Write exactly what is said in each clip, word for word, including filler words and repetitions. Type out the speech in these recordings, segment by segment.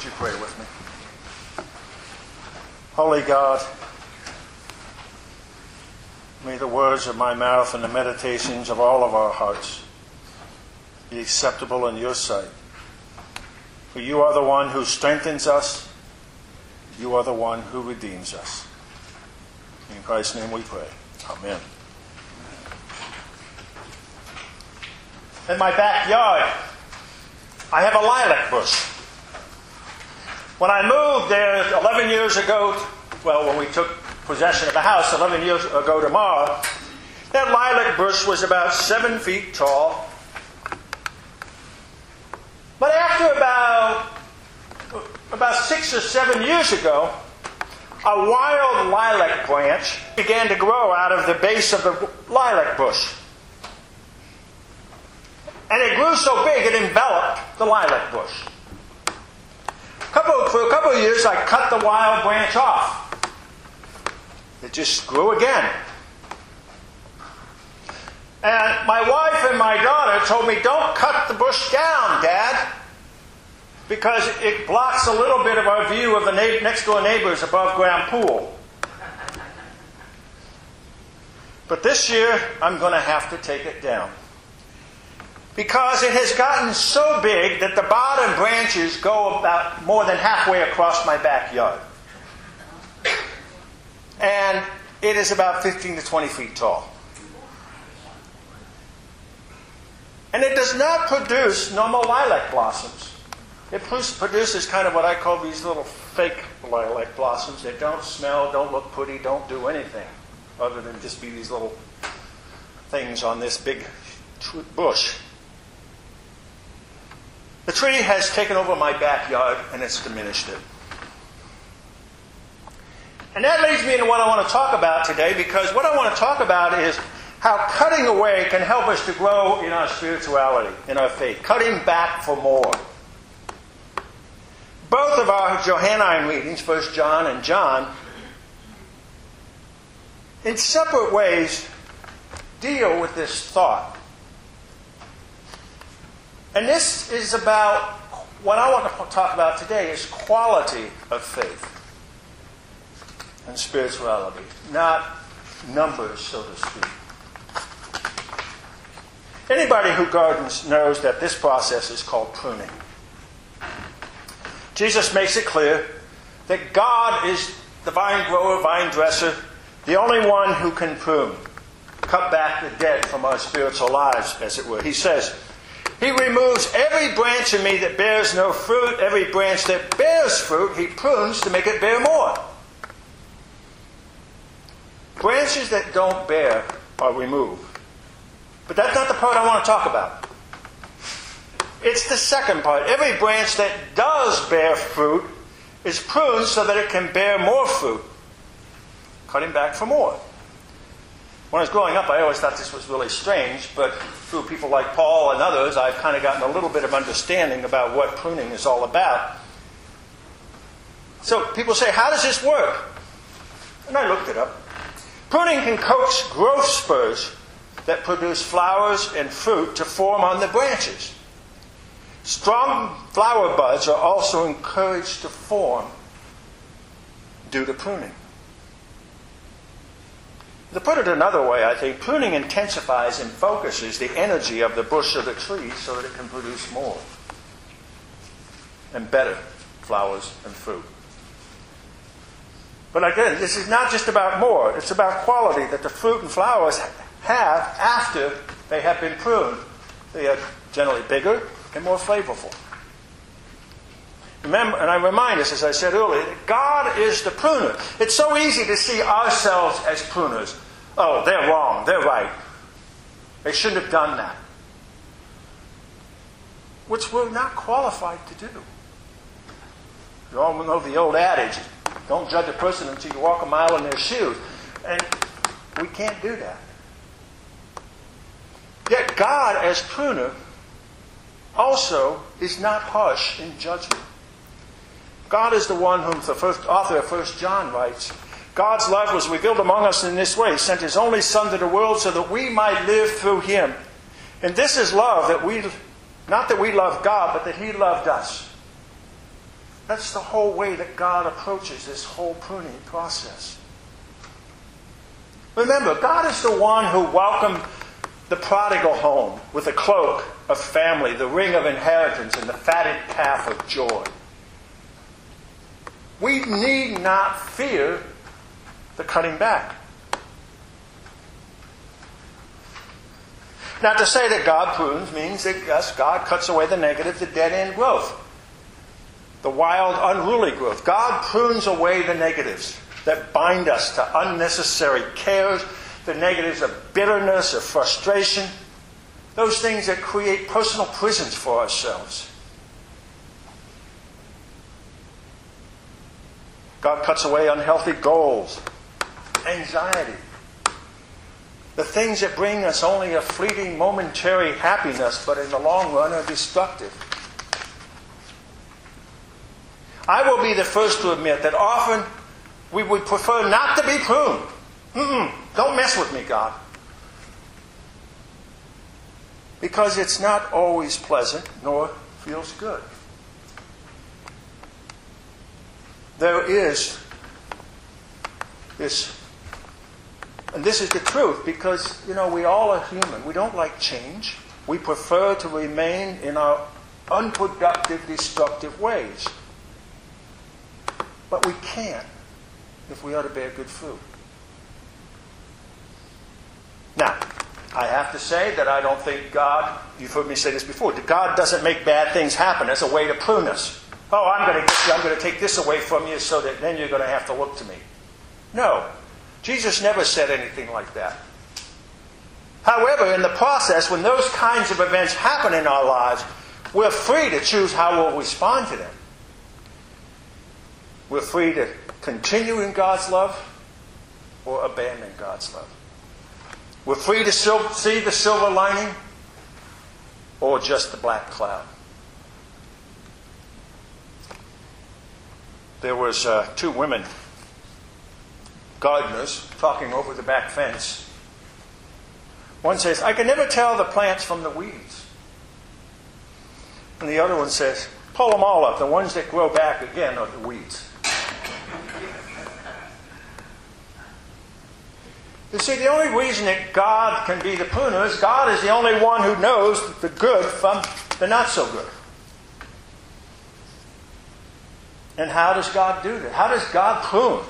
Would you pray with me? Holy God, may the words of my mouth and the meditations of all of our hearts be acceptable in your sight. For you are the one who strengthens us. You are the one who redeems us. In Christ's name we pray. Amen. In my backyard, I have a lilac bush. When I moved there eleven years ago, well, when we took possession of the house eleven years ago tomorrow, that lilac bush was about seven feet tall. But after about, about six or seven years ago, a wild lilac branch began to grow out of the base of the lilac bush. And it grew so big it enveloped the lilac bush. Couple, for a couple of years, I cut the wild branch off. It just grew again. And my wife and my daughter told me, don't cut the bush down, Dad, because it blocks a little bit of our view of the na- next door neighbor's above ground pool. But this year, I'm going to have to take it down. Because it has gotten so big that the bottom branches go about more than halfway across my backyard. And it is about fifteen to twenty feet tall. And it does not produce normal lilac blossoms. It produces kind of what I call these little fake lilac blossoms. They don't smell, don't look pretty, don't do anything other than just be these little things on this big bush. The tree has taken over my backyard and it's diminished it. And that leads me into what I want to talk about today, because what I want to talk about is how cutting away can help us to grow in our spirituality, in our faith. Cutting back for more. Both of our Johannine readings, First John and John, in separate ways deal with this thought. And this is about, what I want to talk about today is quality of faith and spirituality, not numbers, so to speak. Anybody who gardens knows that this process is called pruning. Jesus makes it clear that God is the vine grower, vine dresser, the only one who can prune, cut back the dead from our spiritual lives, as it were. He says, He removes every branch in me that bears no fruit. Every branch that bears fruit, He prunes to make it bear more. Branches that don't bear are removed. But that's not the part I want to talk about. It's the second part. Every branch that does bear fruit is pruned so that it can bear more fruit. Cutting back for more. When I was growing up, I always thought this was really strange, but through people like Paul and others, I've kind of gotten a little bit of understanding about what pruning is all about. So people say, how does this work? And I looked it up. Pruning can coax growth spurs that produce flowers and fruit to form on the branches. Strong flower buds are also encouraged to form due to pruning. To put it another way, I think pruning intensifies and focuses the energy of the bush or the tree so that it can produce more and better flowers and fruit. But again, this is not just about more. It's about quality that the fruit and flowers have after they have been pruned. They are generally bigger and more flavorful. Remember, and I remind us, as I said earlier, that God is the pruner. It's so easy to see ourselves as pruners. Oh, they're wrong. They're right. They shouldn't have done that. Which we're not qualified to do. You all know the old adage, don't judge a person until you walk a mile in their shoes. And we can't do that. Yet God, as pruner, also is not harsh in judgment. God is the one whom the first author of First John writes, God's love was revealed among us in this way. He sent His only Son to the world so that we might live through Him. And this is love, that we, not that we love God, but that He loved us That's the whole way that God approaches this whole pruning process. Remember, God is the one who welcomed the prodigal home with a cloak of family, the ring of inheritance, and the fatted calf of joy. We need not fear the cutting back. Now, to say that God prunes means that, yes, God cuts away the negative, the dead-end growth, the wild, unruly growth. God prunes away the negatives that bind us to unnecessary cares, the negatives of bitterness, of frustration, those things that create personal prisons for ourselves. God cuts away unhealthy goals, anxiety, the things that bring us only a fleeting, momentary happiness, but in the long run are destructive. I will be the first to admit that often we would prefer not to be pruned. Mm-mm, don't mess with me, God. Because it's not always pleasant, nor feels good. There is this, and this is the truth, because, you know, we all are human. We don't like change. We prefer to remain in our unproductive, destructive ways. But we can't if we are to bear good fruit. Now, I have to say that I don't think God, you've heard me say this before, that God doesn't make bad things happen as a way to prune us. Oh, I'm going to get you, I'm going to take this away from you so that then you're going to have to look to me. No. Jesus never said anything like that. However, in the process, when those kinds of events happen in our lives, we're free to choose how we'll respond to them. We're free to continue in God's love or abandon God's love. We're free to see the silver lining or just the black cloud. There was uh, two women, gardeners, talking over the back fence. One says, I can never tell the plants from the weeds. And the other one says, pull them all up. The ones that grow back again are the weeds. You see, the only reason that God can be the pruner is God is the only one who knows the good from the not so good. And how does God do that? How does God prune?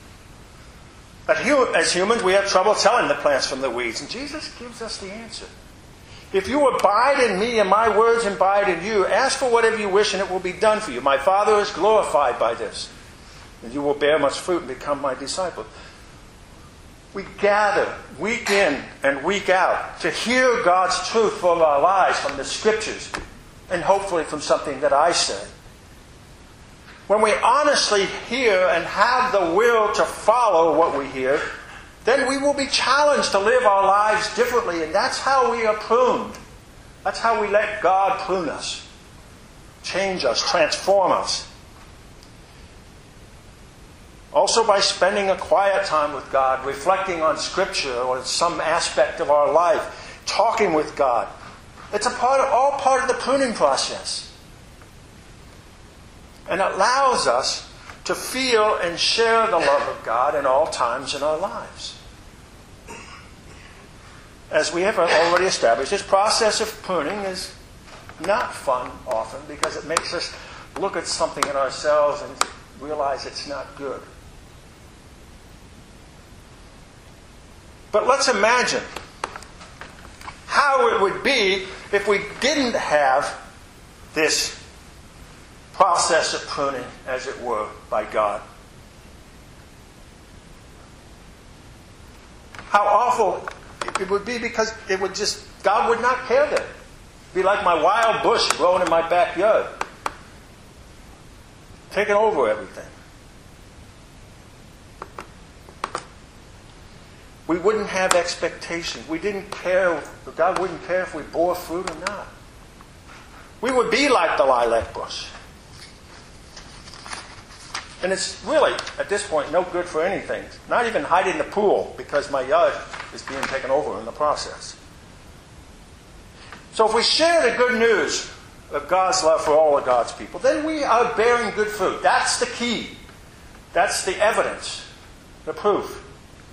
As humans, we have trouble telling the plants from the weeds. And Jesus gives us the answer. If you abide in me and my words abide in you, ask for whatever you wish and it will be done for you. My Father is glorified by this. And you will bear much fruit and become my disciples. We gather week in and week out to hear God's truth for our lives from the Scriptures and hopefully from something that I say. When we honestly hear and have the will to follow what we hear, then we will be challenged to live our lives differently, and that's how we are pruned. That's how we let God prune us, change us, transform us. Also by spending a quiet time with God, reflecting on Scripture or some aspect of our life, talking with God. It's a part of, all part of the pruning process. And it allows us to feel and share the love of God in all times in our lives. As we have already established, this process of pruning is not fun often because it makes us look at something in ourselves and realize it's not good. But let's imagine how it would be if we didn't have this process of pruning, as it were, by God. How awful it would be, because it would just, God would not care then. It would be like my wild bush growing in my backyard, taking over everything. We wouldn't have expectations. We didn't care. God wouldn't care if we bore fruit or not. We would be like the lilac bush. And it's really, at this point, no good for anything. Not even hiding in the pool, because my yard is being taken over in the process. So if we share the good news of God's love for all of God's people, then we are bearing good fruit. That's the key. That's the evidence, the proof.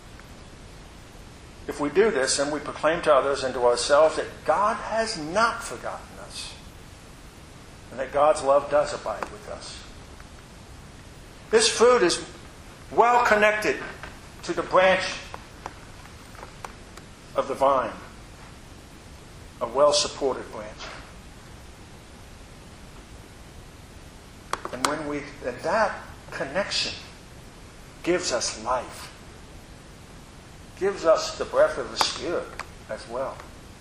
If we do this, then we proclaim to others and to ourselves that God has not forgotten us, and that God's love does abide with us. This fruit is well connected to the branch of the vine, a well-supported branch. And when we, and that connection gives us life, gives us the breath of the Spirit as well.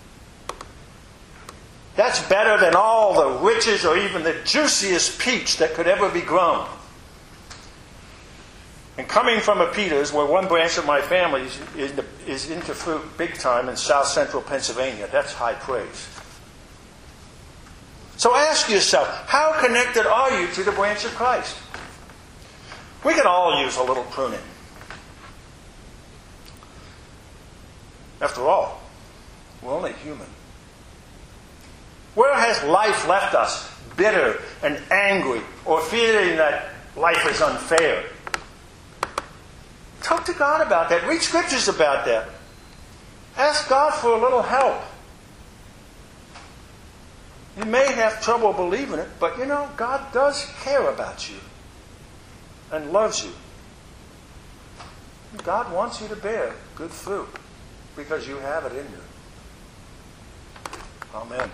That's better than all the riches or even the juiciest peach that could ever be grown. And coming from a Peters, where one branch of my family is, is, is into fruit big time in south central Pennsylvania, that's high praise. So ask yourself, how connected are you to the branch of Christ? We can all use a little pruning. After all, we're only human. Where has life left us, bitter and angry, or feeling that life is unfair? Talk to God about that. Read scriptures about that. Ask God for a little help. You may have trouble believing it, but you know, God does care about you and loves you. God wants you to bear good fruit because you have it in you. Amen.